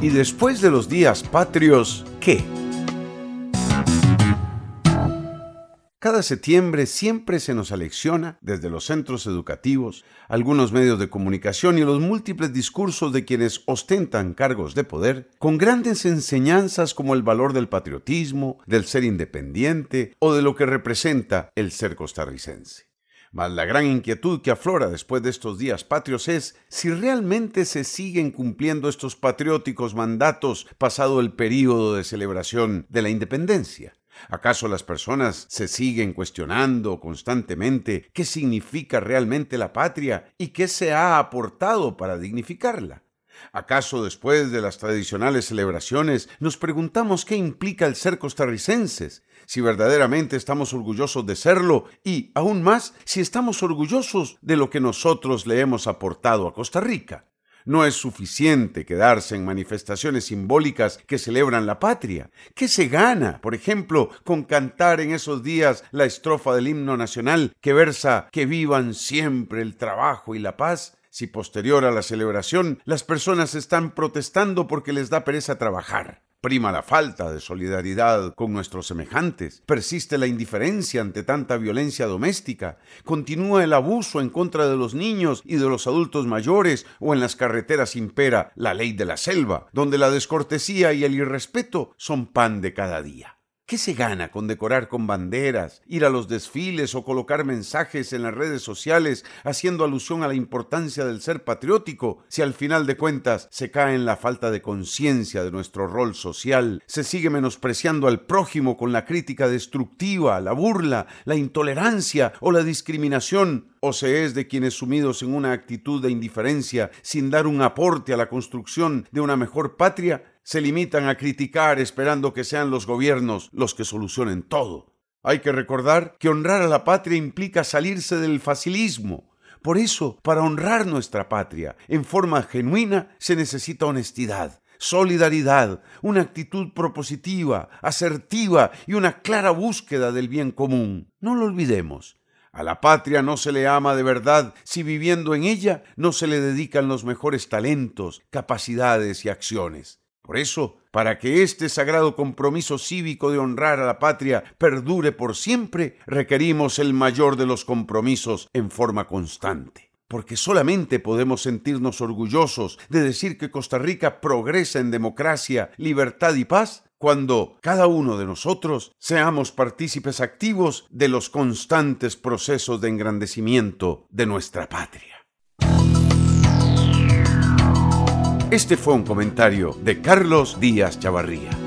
Y después de los días patrios, ¿qué? Cada septiembre siempre se nos alecciona desde los centros educativos, algunos medios de comunicación y los múltiples discursos de quienes ostentan cargos de poder, con grandes enseñanzas como el valor del patriotismo, del ser independiente o de lo que representa el ser costarricense. Mas la gran inquietud que aflora después de estos días patrios es si realmente se siguen cumpliendo estos patrióticos mandatos pasado el período de celebración de la independencia. ¿Acaso las personas se siguen cuestionando constantemente qué significa realmente la patria y qué se ha aportado para dignificarla? ¿Acaso después de las tradicionales celebraciones nos preguntamos qué implica el ser costarricenses? Si verdaderamente estamos orgullosos de serlo y, aún más, si estamos orgullosos de lo que nosotros le hemos aportado a Costa Rica. No es suficiente quedarse en manifestaciones simbólicas que celebran la patria. ¿Qué se gana, por ejemplo, con cantar en esos días la estrofa del himno nacional que versa "que vivan siempre el trabajo y la paz"? Si posterior a la celebración las personas están protestando porque les da pereza trabajar. Prima la falta de solidaridad con nuestros semejantes, persiste la indiferencia ante tanta violencia doméstica, continúa el abuso en contra de los niños y de los adultos mayores, o en las carreteras impera la ley de la selva, donde la descortesía y el irrespeto son pan de cada día. ¿Qué se gana con decorar con banderas, ir a los desfiles o colocar mensajes en las redes sociales haciendo alusión a la importancia del ser patriótico si al final de cuentas se cae en la falta de conciencia de nuestro rol social, se sigue menospreciando al prójimo con la crítica destructiva, la burla, la intolerancia o la discriminación, o se es de quienes sumidos en una actitud de indiferencia sin dar un aporte a la construcción de una mejor patria, se limitan a criticar esperando que sean los gobiernos los que solucionen todo? Hay que recordar que honrar a la patria implica salirse del facilismo. Por eso, para honrar nuestra patria en forma genuina, se necesita honestidad, solidaridad, una actitud propositiva, asertiva y una clara búsqueda del bien común. No lo olvidemos. A la patria no se le ama de verdad si viviendo en ella no se le dedican los mejores talentos, capacidades y acciones. Por eso, para que este sagrado compromiso cívico de honrar a la patria perdure por siempre, requerimos el mayor de los compromisos en forma constante. Porque solamente podemos sentirnos orgullosos de decir que Costa Rica progresa en democracia, libertad y paz cuando cada uno de nosotros seamos partícipes activos de los constantes procesos de engrandecimiento de nuestra patria. Este fue un comentario de Carlos Díaz Chavarría.